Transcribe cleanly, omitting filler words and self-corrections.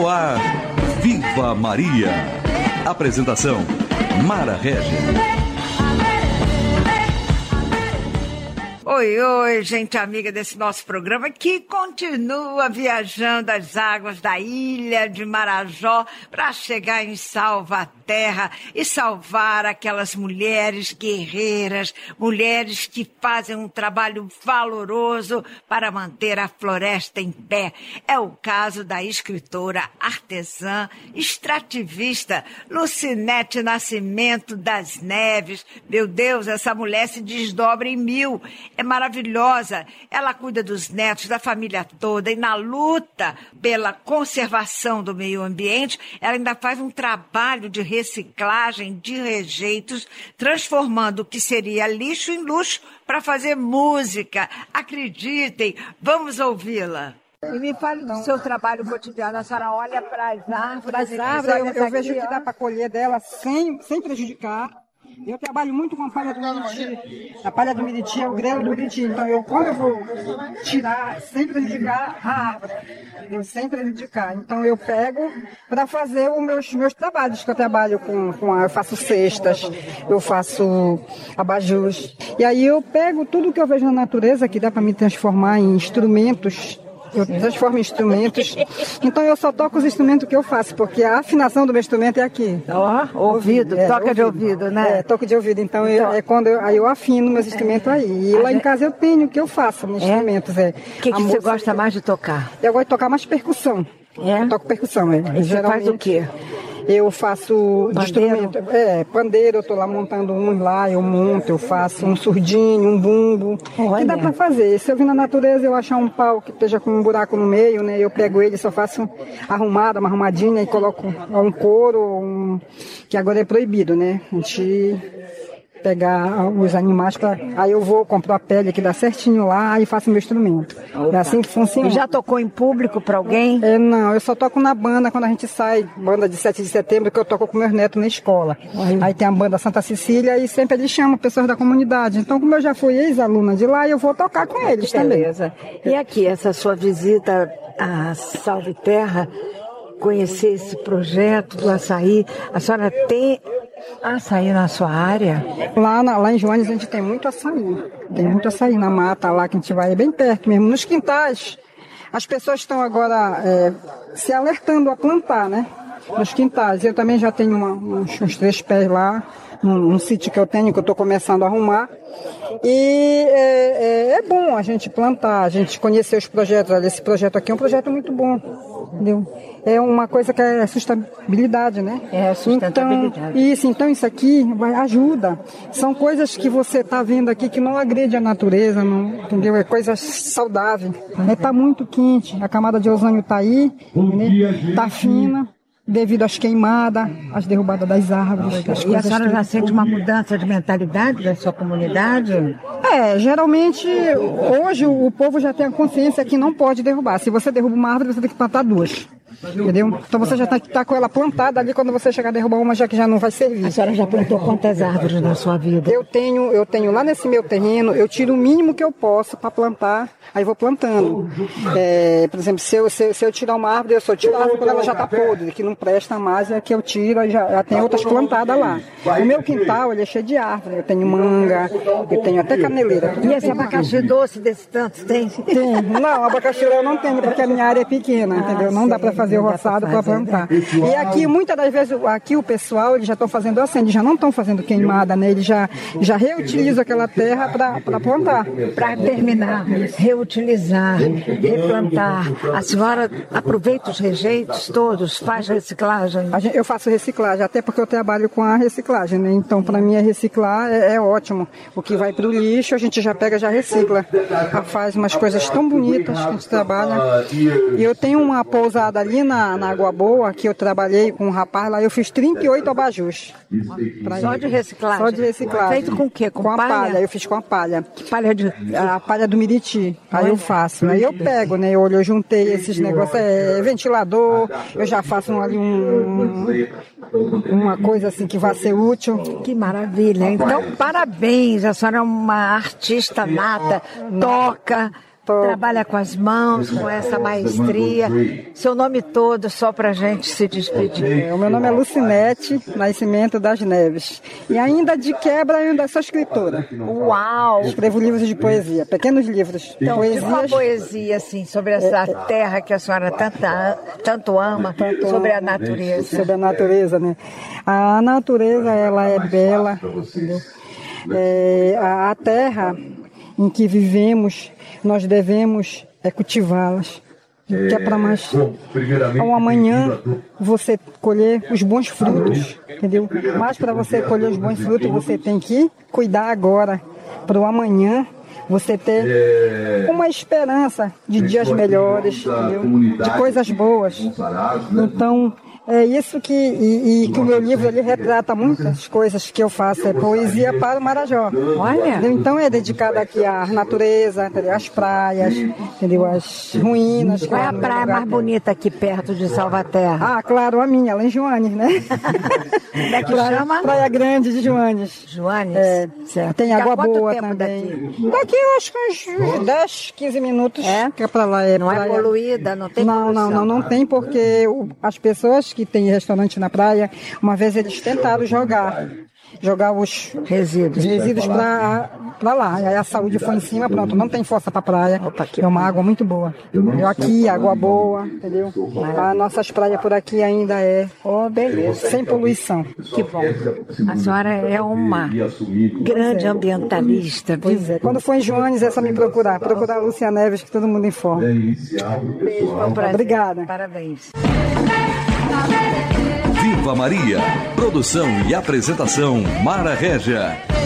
No ar, Viva Maria. Apresentação, Mara Regis. Oi, gente amiga desse nosso programa que continua viajando as águas da ilha de Marajó para chegar em Salvaterra e salvar aquelas mulheres guerreiras, mulheres que fazem um trabalho valoroso para manter a floresta em pé. É o caso da escritora, artesã, extrativista Lucinete Nascimento das Neves. Meu Deus, essa mulher se desdobra em mil. É maravilhosa. Ela cuida dos netos, da família toda, e na luta pela conservação do meio ambiente, ela ainda faz um trabalho de reciclagem de rejeitos, transformando o que seria lixo em luxo para fazer música. Acreditem, vamos ouvi-la. E me fale do seu trabalho cotidiano. A senhora olha para as árvores. Eu vejo que dá para colher dela sem prejudicar. Eu trabalho muito com a palha do Miriti. A palha do Miriti é o grelo do Miriti. Então, quando eu vou tirar, sem prejudicar a árvore, sem prejudicar. Então, eu pego para fazer os meus trabalhos, que eu trabalho eu faço cestas, eu faço abajus. E aí, eu pego tudo que eu vejo na natureza, que dá para me transformar em instrumentos. Eu transformo em instrumentos. Então eu só toco os instrumentos que eu faço, porque a afinação do meu instrumento é aqui. Ouvido, toca de ouvido, né? Toco de ouvido. Então aí eu afino meus instrumentos aí. E lá em casa eu tenho o que eu faço nos instrumentos. O que você gosta mais de tocar? Eu gosto de tocar mais percussão. Eu toco percussão. Você faz o quê? Eu faço instrumento, pandeiro, eu tô lá montando um lá, eu monto, eu faço um surdinho, um bumbo, que dá pra fazer. Se eu vir na natureza, eu achar um pau que esteja com um buraco no meio, né, eu pego ele, só faço uma arrumadinha e coloco um couro, que agora é proibido, né, a gente pegar os animais, aí eu vou, compro a pele que dá certinho lá e faço meu instrumento. Opa. É assim que funciona. E já tocou em público para alguém? Não, eu só toco na banda quando a gente sai, banda de 7 de setembro, que eu toco com meus netos na escola. Aí tem a banda Santa Cecília e sempre eles chamam pessoas da comunidade. Então, como eu já fui ex-aluna de lá, eu vou tocar com eles também. Beleza. E aqui, essa sua visita a Salvaterra, conhecer esse projeto do açaí, a senhora tem açaí na sua área? Lá em Joanes a gente tem muito açaí. Tem muito açaí na mata lá que a gente vai bem perto mesmo. Nos quintais, as pessoas estão agora se alertando a plantar, né? Nos quintais. Eu também já tenho uns 3 pés lá, num sítio que eu tenho, que eu estou começando a arrumar. E é bom a gente plantar, a gente conhecer os projetos. Olha, esse projeto aqui é um projeto muito bom, entendeu? É uma coisa que é sustentabilidade, né? É sustentabilidade. Então isso aqui ajuda. São coisas que você está vendo aqui que não agrede a natureza, não, entendeu? É coisa saudável. Está muito quente, a camada de ozônio está aí, está fina, devido às queimadas, às derrubadas das árvores. E a senhora já sente uma mudança de mentalidade da sua comunidade? Geralmente, hoje o povo já tem a consciência que não pode derrubar. Se você derruba uma árvore, você tem que plantar 2. Entendeu? Então você já está com ela plantada ali, quando você chegar a derrubar uma, já que já não vai servir. A senhora já plantou quantas árvores na sua vida? Eu tenho lá nesse meu terreno, eu tiro o mínimo que eu posso para plantar, aí vou plantando. Por exemplo, se eu tirar uma árvore, eu só tiro a árvore quando ela já está podre, que não presta mais, é que eu tiro, e já tem outras plantadas lá. O meu quintal, ele é cheio de árvore, eu tenho manga, eu tenho até caneleira. E esse abacaxi doce desse tanto tem? Tem. Não, abacaxi eu não tenho, porque a minha área é pequena, entendeu? Não dá para fazer o roçado para plantar. E aqui, muitas das vezes, aqui o pessoal, eles já estão fazendo assim, eles já não estão fazendo queimada, né? Eles já reutilizam aquela terra para plantar. Para terminar, reutilizar, replantar. A senhora aproveita os rejeitos todos, faz reciclagem? Eu faço reciclagem, até porque eu trabalho com a reciclagem, né? Então, para mim, reciclar é ótimo. O que vai para o lixo, a gente já pega, já recicla. Faz umas coisas tão bonitas que a gente trabalha. E eu tenho uma pousada ali na Água Boa, que eu trabalhei com um rapaz lá, eu fiz 38 abajus. Só de reciclagem? Só de reciclagem. Feito com o quê? Com a palha? Eu fiz com a palha. Que palha de... A palha do Miriti. Aí eu faço. Aí eu pego, né? Eu juntei esses negócios, ventilador, eu já faço ali uma coisa assim que vai ser útil. Que maravilha. Então, parabéns. A senhora é uma artista nata, toca, trabalha com as mãos, com essa maestria. Seu nome todo, só para a gente se despedir. O meu nome é Lucinete Nascimento das Neves. E ainda de quebra, eu ainda sou escritora. Uau! Escrevo livros de poesia, pequenos livros. Então, poesias. Uma poesia, assim, sobre essa terra que a senhora tanto ama, sobre a natureza. Sobre a natureza, né? A natureza, ela é bela. A terra em que vivemos, nós devemos cultivá-las. Que é para mais ao amanhã você colher os bons frutos, entendeu? Mas para você colher os bons frutos, você tem que cuidar agora, para o amanhã você ter uma esperança de dias melhores, entendeu? De coisas boas. Então, é isso que o meu livro ele retrata muitas coisas que eu faço. É poesia para o Marajó. Olha! Entendeu? Então é dedicado aqui à natureza, entendeu? Às praias, entendeu? Às ruínas. Qual é a praia mais bonita aqui perto de Salvaterra? Ah, claro, a minha, lá em Joanes, né? Como é que chama? Praia Grande de Joanes. Joanes? Certo. Tem água boa também. Daqui eu acho que uns 10, 15 minutos. Que é pra lá. Não é poluída? Não tem poluição? Não tem, porque as pessoas que têm restaurante na praia, uma vez eles tentaram jogar os resíduos para lá. Aí a saúde foi em cima, pronto, não tem força para praia. É uma água muito boa. Aqui, água boa, entendeu? As nossas praias por aqui ainda beleza. Sem poluição. Que bom. A senhora é uma grande ambientalista. Pois é. Quando for em Joanes, é só me procurar a Lúcia Neves, que todo mundo informa. Beijo, foi um prazer. Obrigada. Parabéns. Viva Maria! Produção e apresentação Mara Régia.